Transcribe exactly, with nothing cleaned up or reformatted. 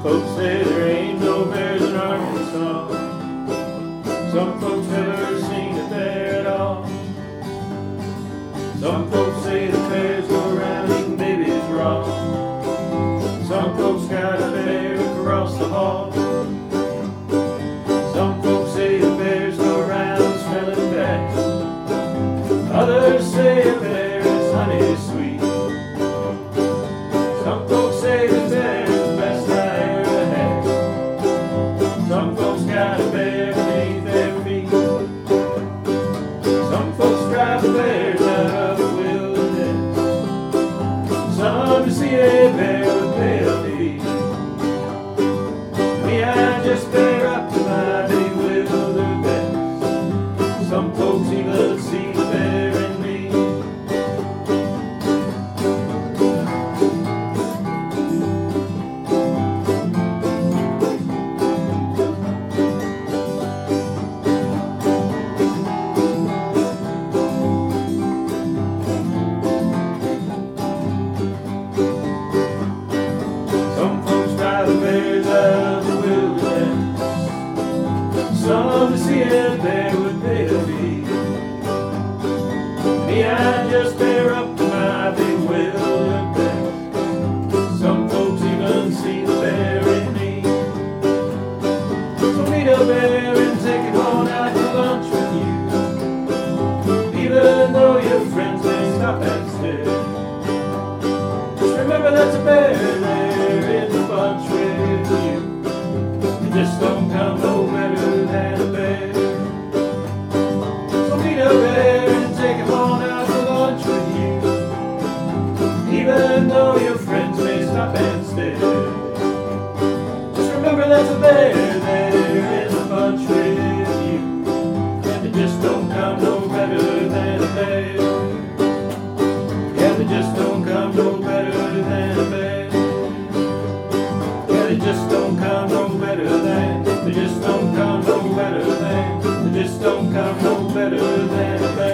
folks say there ain't no bears in Arkansas. Some folks never seen a bear at all. Some folks say the bears go around eating babies raw. Some folks got a bear across the hall. Some folks say the bears go around smelling bad. Others say a bear is honey sweet. Some folks say the bear is the best I ever had. Some folks got a bear beneath their feet. Some folks drive the bears out of the wilderness. Some to see a bear with pale feet. Me, I just bear up to my bewildered. Some folks even see the bear in me. Some folks drive the bears out of the wilderness. Some to see a bear with pale feet. Me, I just bear up to my bewildered best. Some folks even see the bear in me. So meet a bear and take it on out to lunch with you, even though your friends may stop and stare. Just remember that's a bear there in the bunch with you. It just don't come no better than a bear. So meet a bear and take him on out to lunch with you, even though your friends may stop and stare. Just remember that's a bear there in the bunch with you. And they just don't come no better than a bear. Yeah, they just don't come no better than a bear. Yeah, they just don't come no better than. They just don't come no better than. They just don't come no better than a bear.